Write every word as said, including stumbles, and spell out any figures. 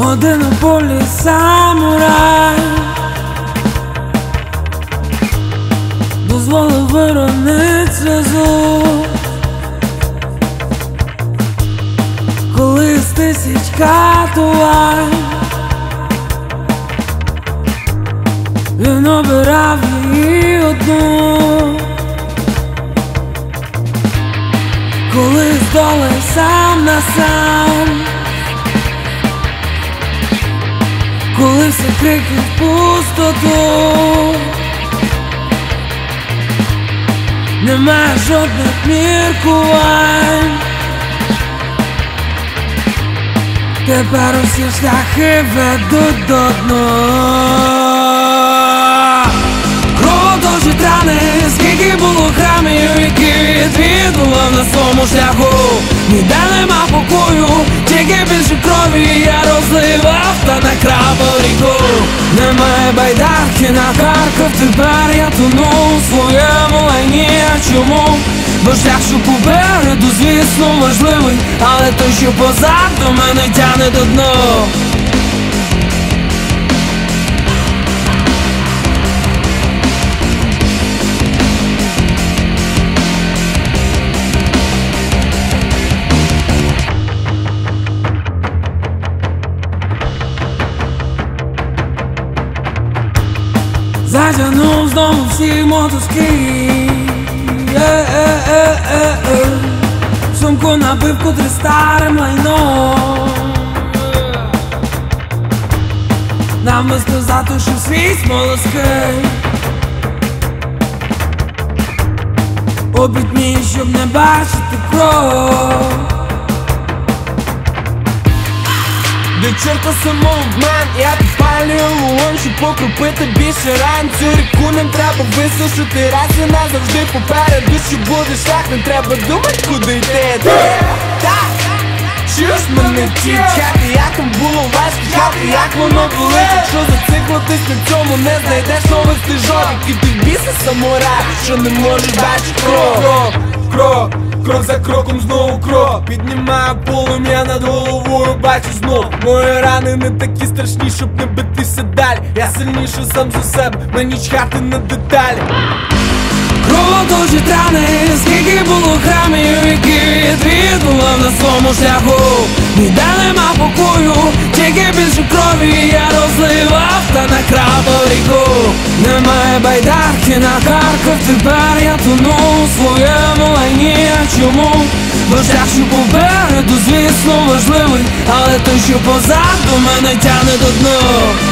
Молодий на полі самурай дозволив виронити сльозу, коли з тисяч катувань він обирав її одну, коли з долею сам на сам, коли всі крики в пустоту, немає жодних міркувань. Тепер усі шляхи ведуть до дна. Кровоточать рани, скільки було храмів, які відвідував на своєму шляху. Ніде нема покою, тільки більше крові я розливав та накрапав ріку. Немає байдарки на Харків, тепер я тону у своєму лайні. А чому? Бо шлях, що попереду, звісно, важливий, але той, що позаду мене тягне до дна. Затягнув знову всі мотузки, е-е-е-е-е. Сумку набив котрі старим лайном, навмисно затушив свій смолоскип. Обітній, щоб не бачити кров. До чорта самообман, я підпалюю вогонь, щоб покропити більше ран. Цю ріку нам треба висушити раз і назавжди попереду, що буде шлях, не треба думати, куди йти. Так, чуєш мене тічати, як там було важко чати, як воно болить. Якщо зациклитись на цьому, не знайдеш нових стежок, які ти біси самурай, що не можеш бачити кров. Крок, крок, крок за кроком знову крок. Піднімаю полум'я над головою, бачу знов. Мої рани не такі страшні, щоб не битися далі. Я сильніший сам за себе, мені чхати на деталі. Кровоточать рани, скільки було храмів, які відвідував на своєму шляху. Ніде нема покою, тільки більше крові я розливав та накрапав ріку. Немає байдарки на Харків, тепер я тону у своєму лайні. А чому? Бо шлях, що попереду, звісно, важливий, але той, що позаду мене тягне до дна.